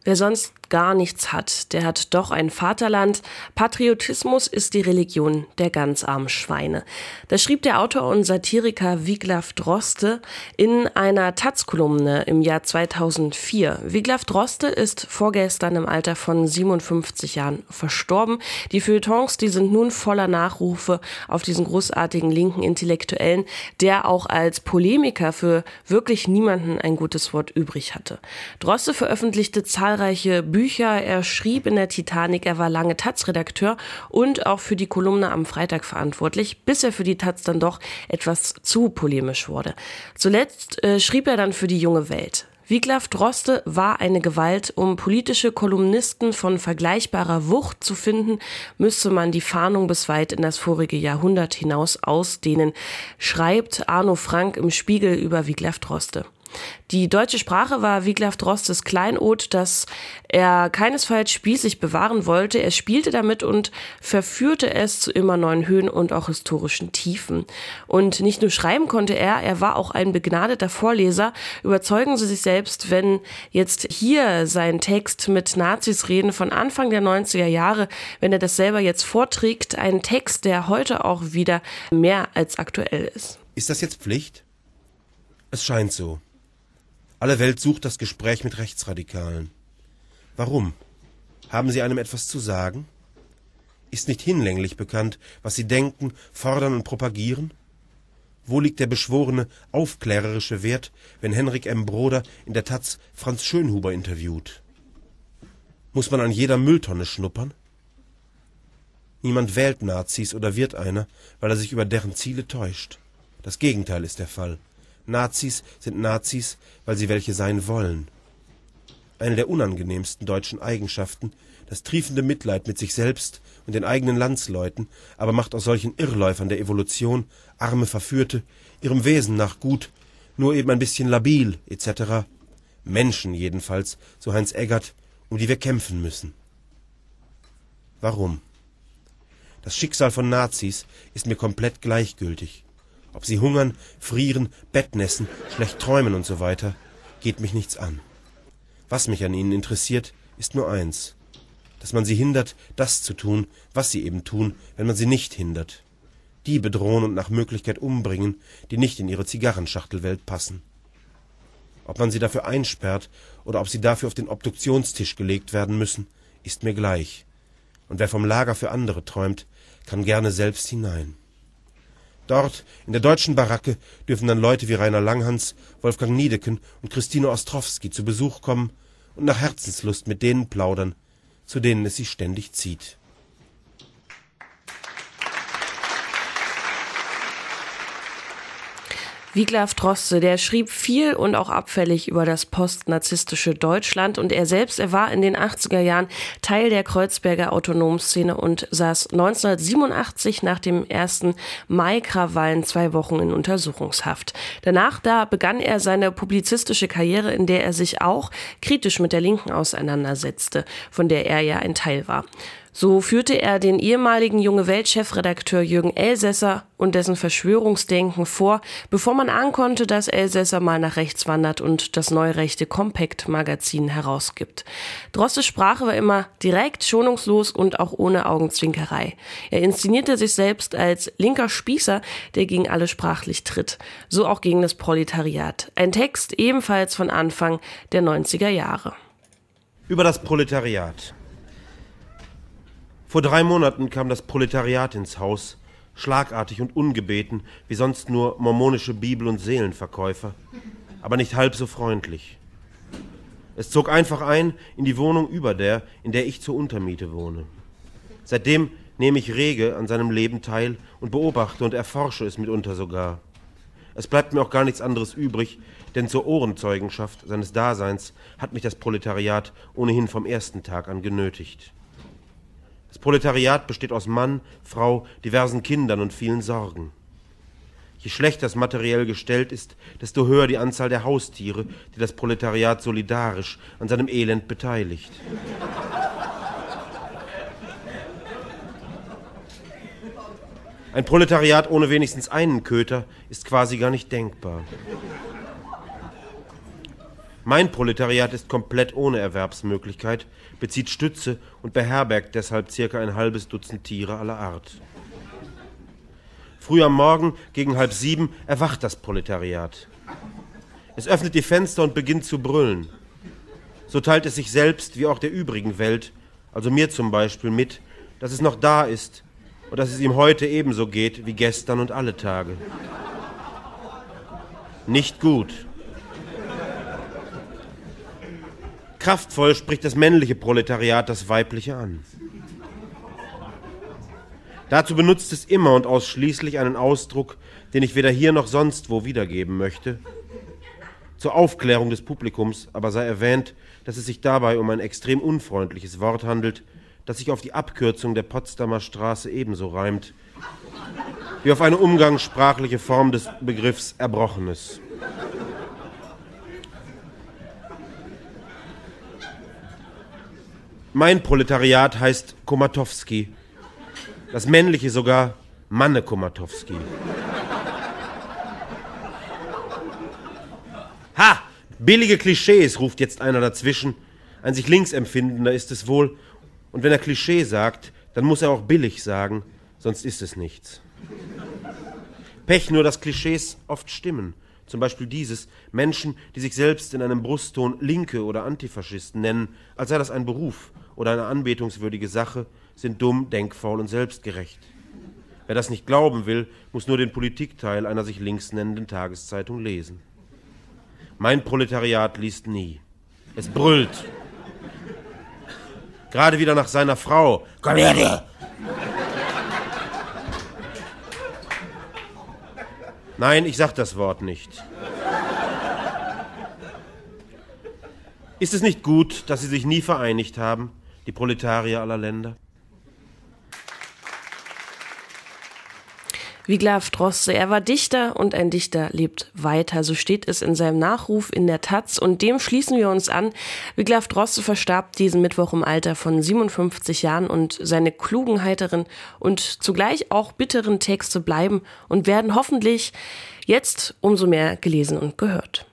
Wer sonst gar nichts hat, der hat doch ein Vaterland. Patriotismus ist die Religion der ganz armen Schweine. Das schrieb der Autor und Satiriker Wiglaf Droste in einer taz-Kolumne im Jahr 2004. Wiglaf Droste ist vorgestern im Alter von 57 Jahren verstorben. Die Feuilletons, die sind nun voller Nachrufe auf diesen großartigen linken Intellektuellen, der auch als Polemiker für wirklich niemanden ein gutes Wort übrig hatte. Droste veröffentlichte zahlreiche Bücher, er schrieb in der Titanic, er war lange taz-Redakteur und auch für die Kolumne am Freitag verantwortlich, bis er für die Taz dann doch etwas zu polemisch wurde. Zuletzt schrieb er dann für die Junge Welt. Wiglaf Droste war eine Gewalt. Um politische Kolumnisten von vergleichbarer Wucht zu finden, müsste man die Fahndung bis weit in das vorige Jahrhundert hinaus ausdehnen, schreibt Arno Frank im Spiegel über Wiglaf Droste. Die deutsche Sprache war Wiglaf Drostes Kleinod, das er keinesfalls spießig bewahren wollte. Er spielte damit und verführte es zu immer neuen Höhen und auch historischen Tiefen. Und nicht nur schreiben konnte er war auch ein begnadeter Vorleser. Überzeugen Sie sich selbst, wenn jetzt hier sein Text mit Nazis reden von Anfang der 90er Jahre, wenn er das selber jetzt vorträgt, ein Text, der heute auch wieder mehr als aktuell ist. Ist das jetzt Pflicht? Es scheint so. Alle Welt sucht das Gespräch mit Rechtsradikalen. Warum? Haben sie einem etwas zu sagen? Ist nicht hinlänglich bekannt, was sie denken, fordern und propagieren? Wo liegt der beschworene, aufklärerische Wert, wenn Henrik M. Broder in der Taz Franz Schönhuber interviewt? Muss man an jeder Mülltonne schnuppern? Niemand wählt Nazis oder wird einer, weil er sich über deren Ziele täuscht. Das Gegenteil ist der Fall. Nazis sind Nazis, weil sie welche sein wollen. Eine der unangenehmsten deutschen Eigenschaften, das triefende Mitleid mit sich selbst und den eigenen Landsleuten, aber macht aus solchen Irrläufern der Evolution, arme Verführte, ihrem Wesen nach gut, nur eben ein bisschen labil, etc. Menschen jedenfalls, so Heinz Eggert, um die wir kämpfen müssen. Warum? Das Schicksal von Nazis ist mir komplett gleichgültig. Ob sie hungern, frieren, Bettnässen, schlecht träumen und so weiter, geht mich nichts an. Was mich an ihnen interessiert, ist nur eins: dass man sie hindert, das zu tun, was sie eben tun, wenn man sie nicht hindert. Die bedrohen und nach Möglichkeit umbringen, die nicht in ihre Zigarrenschachtelwelt passen. Ob man sie dafür einsperrt oder ob sie dafür auf den Obduktionstisch gelegt werden müssen, ist mir gleich. Und wer vom Lager für andere träumt, kann gerne selbst hinein. Dort, in der deutschen Baracke, dürfen dann Leute wie Rainer Langhans, Wolfgang Niedecken und Christine Ostrowski zu Besuch kommen und nach Herzenslust mit denen plaudern, zu denen es sie ständig zieht. Wiglaf Droste, der schrieb viel und auch abfällig über das postnazistische Deutschland und er war in den 80er Jahren Teil der Kreuzberger Autonomszene und saß 1987 nach dem ersten Mai-Krawallen 2 Wochen in Untersuchungshaft. Danach begann er seine publizistische Karriere, in der er sich auch kritisch mit der Linken auseinandersetzte, von der er ja ein Teil war. So führte er den ehemaligen Junge Welt-Chefredakteur Jürgen Elsässer und dessen Verschwörungsdenken vor, bevor man ahnen konnte, dass Elsässer mal nach rechts wandert und das neurechte Compact-Magazin herausgibt. Drostes Sprache war immer direkt, schonungslos und auch ohne Augenzwinkerei. Er inszenierte sich selbst als linker Spießer, der gegen alle sprachlich tritt. So auch gegen das Proletariat. Ein Text ebenfalls von Anfang der 90er Jahre. Über das Proletariat. Vor 3 Monaten kam das Proletariat ins Haus, schlagartig und ungebeten, wie sonst nur mormonische Bibel- und Seelenverkäufer, aber nicht halb so freundlich. Es zog einfach ein in die Wohnung über der, in der ich zur Untermiete wohne. Seitdem nehme ich rege an seinem Leben teil und beobachte und erforsche es mitunter sogar. Es bleibt mir auch gar nichts anderes übrig, denn zur Ohrenzeugenschaft seines Daseins hat mich das Proletariat ohnehin vom ersten Tag an genötigt. Das Proletariat besteht aus Mann, Frau, diversen Kindern und vielen Sorgen. Je schlechter es materiell gestellt ist, desto höher die Anzahl der Haustiere, die das Proletariat solidarisch an seinem Elend beteiligt. Ein Proletariat ohne wenigstens einen Köter ist quasi gar nicht denkbar. Mein Proletariat ist komplett ohne Erwerbsmöglichkeit, bezieht Stütze und beherbergt deshalb circa ein halbes Dutzend Tiere aller Art. Früh am Morgen, gegen 6:30, erwacht das Proletariat. Es öffnet die Fenster und beginnt zu brüllen. So teilt es sich selbst wie auch der übrigen Welt, also mir zum Beispiel, mit, dass es noch da ist und dass es ihm heute ebenso geht wie gestern und alle Tage. Nicht gut. Kraftvoll spricht das männliche Proletariat das weibliche an. Dazu benutzt es immer und ausschließlich einen Ausdruck, den ich weder hier noch sonst wo wiedergeben möchte. Zur Aufklärung des Publikums aber sei erwähnt, dass es sich dabei um ein extrem unfreundliches Wort handelt, das sich auf die Abkürzung der Potsdamer Straße ebenso reimt, wie auf eine umgangssprachliche Form des Begriffs Erbrochenes. Mein Proletariat heißt Komatowski, das männliche sogar Manne Komatowski. Ha! Billige Klischees, ruft jetzt einer dazwischen. Ein sich links empfindender ist es wohl. Und wenn er Klischee sagt, dann muss er auch billig sagen, sonst ist es nichts. Pech nur, dass Klischees oft stimmen. Zum Beispiel dieses: Menschen, die sich selbst in einem Brustton Linke oder Antifaschisten nennen, als sei das ein Beruf oder eine anbetungswürdige Sache, sind dumm, denkfaul und selbstgerecht. Wer das nicht glauben will, muss nur den Politikteil einer sich links nennenden Tageszeitung lesen. Mein Proletariat liest nie. Es brüllt. Gerade wieder nach seiner Frau. Komm her! Nein, ich sag das Wort nicht. Ist es nicht gut, dass sie sich nie vereinigt haben, die Proletarier aller Länder? Wiglaf Droste, er war Dichter und ein Dichter lebt weiter. So steht es in seinem Nachruf in der Taz und dem schließen wir uns an. Wiglaf Droste verstarb diesen Mittwoch im Alter von 57 Jahren und seine klugen, heiteren und zugleich auch bitteren Texte bleiben und werden hoffentlich jetzt umso mehr gelesen und gehört.